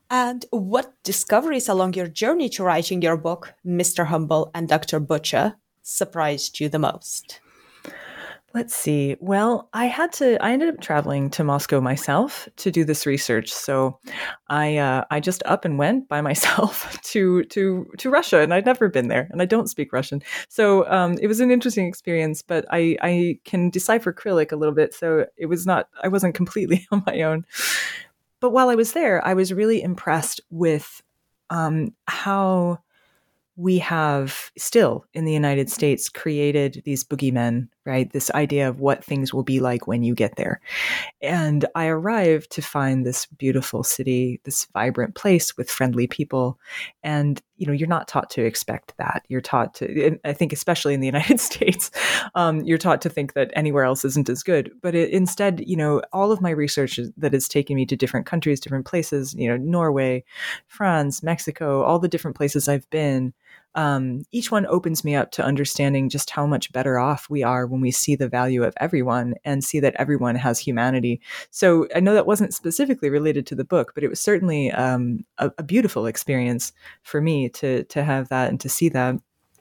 S5: And what discoveries along your journey to writing your book, Mister Humble and Doctor Butcher, surprised you the most?
S6: Let's see. Well, I had to, I ended up traveling to Moscow myself to do this research. So I, uh, I just up and went by myself to, to, to Russia, and I'd never been there, and I don't speak Russian. So, um, it was an interesting experience, but I, I can decipher Cyrillic a little bit. So it was not, I wasn't completely on my own. But while I was there, I was really impressed with, um, how we have still in the United States created these boogeymen, right? This idea of what things will be like when you get there. And I arrived to find this beautiful city, this vibrant place with friendly people. And, you know, you're not taught to expect that. You're taught to, I think, especially in the United States, um, you're taught to think that anywhere else isn't as good. But it, instead, you know, all of my research that has taken me to different countries, different places, you know, Norway, France, Mexico, all the different places I've been, Um, each one opens me up to understanding just how much better off we are when we see the value of everyone and see that everyone has humanity. So I know that wasn't specifically related to the book, but it was certainly um, a, a beautiful experience for me to to have that and to see that.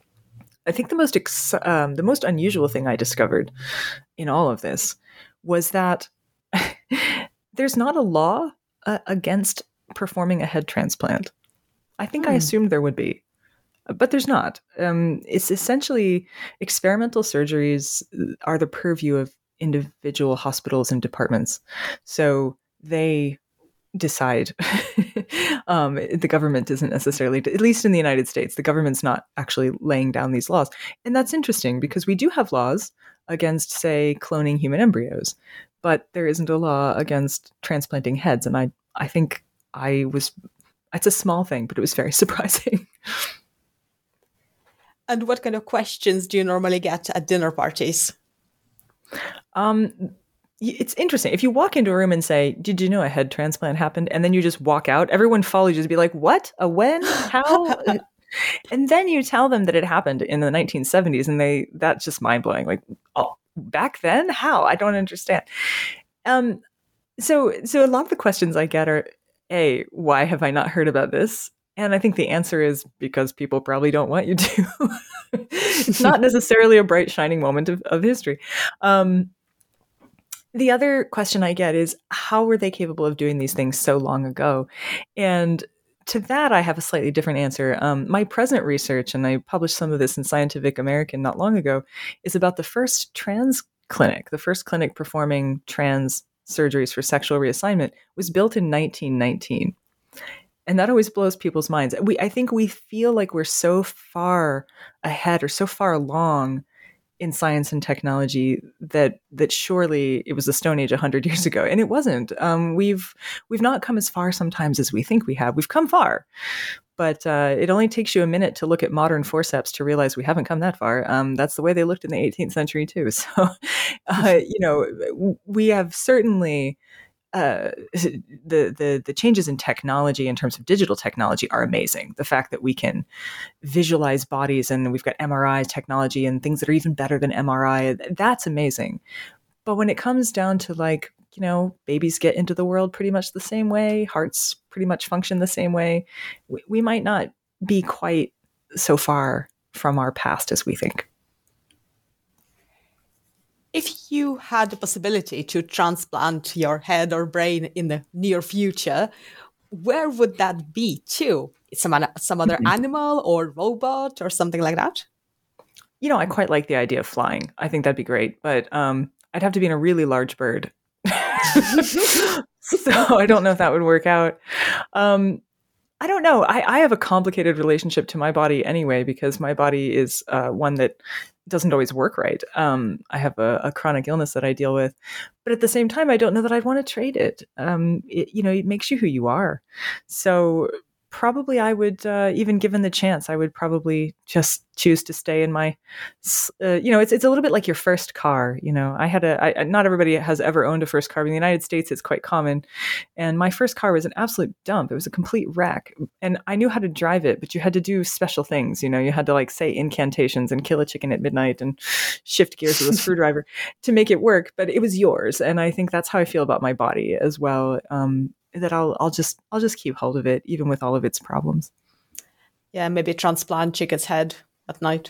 S6: I think the most ex- um, the most unusual thing I discovered in all of this was that there's not a law uh, against performing a head transplant. I think hmm. I assumed there would be. But there's not. Um, it's essentially experimental surgeries are the purview of individual hospitals and departments. So they decide. um, the government isn't necessarily, at least in the United States, the government's not actually laying down these laws. And that's interesting because we do have laws against, say, cloning human embryos, but there isn't a law against transplanting heads. And I, I think I was, it's a small thing, but it was very surprising.
S5: And what kind of questions do you normally get at dinner parties?
S6: Um, it's interesting. If you walk into a room and say, did you know a head transplant happened? And then you just walk out, everyone follows you to be like, what? A when? How? And then you tell them that it happened in the nineteen seventies. And they that's just mind blowing. Like, oh, back then? How? I don't understand. Um, so, so a lot of the questions I get are, A, why have I not heard about this? And I think the answer is because people probably don't want you to. It's not necessarily a bright, shining moment of, of history. Um, the other question I get is, how were they capable of doing these things so long ago? And to that, I have a slightly different answer. Um, my present research, and I published some of this in Scientific American not long ago, is about the first trans clinic. The first clinic performing trans surgeries for sexual reassignment was built in nineteen nineteen. And that always blows people's minds. We, I think we feel like we're so far ahead or so far along in science and technology that that surely it was the Stone Age a hundred years ago, and it wasn't. Um, we've we've not come as far sometimes as we think we have. We've come far, but uh, it only takes you a minute to look at modern forceps to realize we haven't come that far. Um, that's the way they looked in the eighteenth century too. So, uh, you know, we have certainly. Uh, the the the changes in technology in terms of digital technology are amazing. The fact that we can visualize bodies and we've got M R I technology and things that are even better than M R I, that's amazing. But when it comes down to, like, you know, babies get into the world pretty much the same way, hearts pretty much function the same way, we, we might not be quite so far from our past as we think.
S5: If you had the possibility to transplant your head or brain in the near future, where would that be to? Some, some other mm-hmm. animal or robot or something like that?
S6: You know, I quite like the idea of flying. I think that'd be great, but um, I'd have to be in a really large bird. So I don't know if that would work out. Um, I don't know. I, I have a complicated relationship to my body anyway, because my body is uh, one that doesn't always work right. Um, I have a, a chronic illness that I deal with, but at the same time, I don't know that I'd want to trade it. Um, it you know, it makes you who you are. So probably I would, uh, even given the chance, I would probably just choose to stay in my, uh, you know, it's it's a little bit like your first car. You know, I had a, I, not everybody has ever owned a first car, but in the United States, it's quite common. And my first car was an absolute dump. It was a complete wreck. And I knew how to drive it, but you had to do special things. You know, you had to, like, say incantations and kill a chicken at midnight and shift gears with a screwdriver to make it work, but it was yours. And I think that's how I feel about my body as well. Um, that I'll I'll just I'll just keep hold of it, even with all of its problems.
S5: Yeah, maybe transplant Chicken's head at night.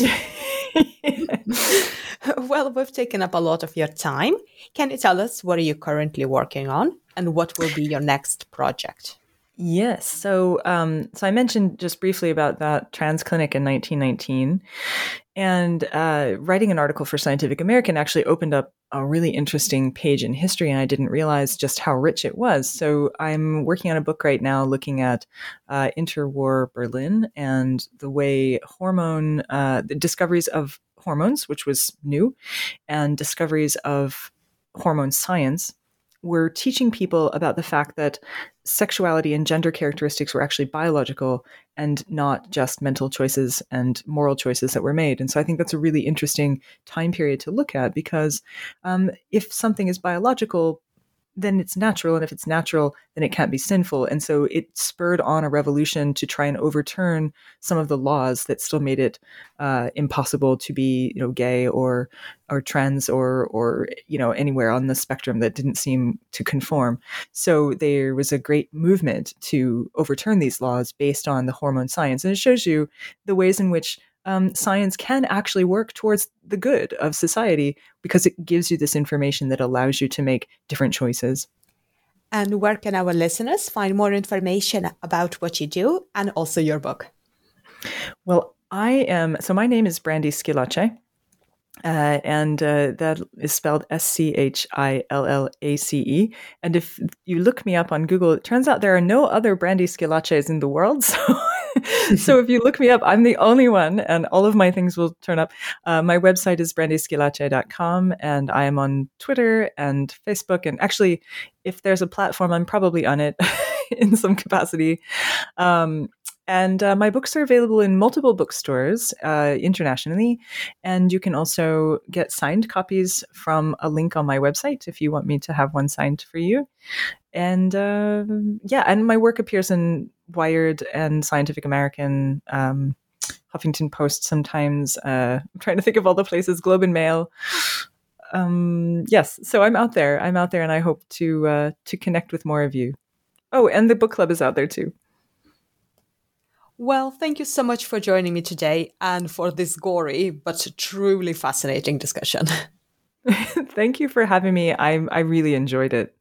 S5: Well, we've taken up a lot of your time. Can you tell us what are you currently working on and what will be your next project?
S6: Yes. So, um, so I mentioned just briefly about that trans clinic in nineteen nineteen, and uh, writing an article for Scientific American actually opened up a really interesting page in history, and I didn't realize just how rich it was. So I'm working on a book right now looking at uh, interwar Berlin and the way hormone, uh, the discoveries of hormones, which was new, and discoveries of hormone science were teaching people about the fact that sexuality and gender characteristics were actually biological and not just mental choices and moral choices that were made. And so I think that's a really interesting time period to look at, because um, if something is biological, then it's natural. And if it's natural, then it can't be sinful. And so it spurred on a revolution to try and overturn some of the laws that still made it uh, impossible to be, you know, gay or or trans or or you know anywhere on the spectrum that didn't seem to conform. So there was a great movement to overturn these laws based on the hormone science, and it shows you the ways in which Um, science can actually work towards the good of society, because it gives you this information that allows you to make different choices.
S5: And where can our listeners find more information about what you do and also your book?
S6: Well, I am, so my name is Brandy Schillace, uh, and uh, that is spelled S C H I L L A C E. And if you look me up on Google, it turns out there are no other Brandy Schillaces in the world. So So if you look me up, I'm the only one, and all of my things will turn up. Uh, my website is brandy schillace dot com, and I am on Twitter and Facebook. And actually, if there's a platform, I'm probably on it in some capacity. Um, and uh, my books are available in multiple bookstores uh, internationally. And you can also get signed copies from a link on my website if you want me to have one signed for you. And uh, yeah, and my work appears in Wired and Scientific American, um, Huffington Post sometimes. Uh, I'm trying to think of all the places, Globe and Mail. Um, yes, so I'm out there. I'm out there, and I hope to uh, to connect with more of you. Oh, and the book club is out there too.
S5: Well, thank you so much for joining me today and for this gory but truly fascinating discussion.
S6: Thank you for having me. I I really enjoyed it.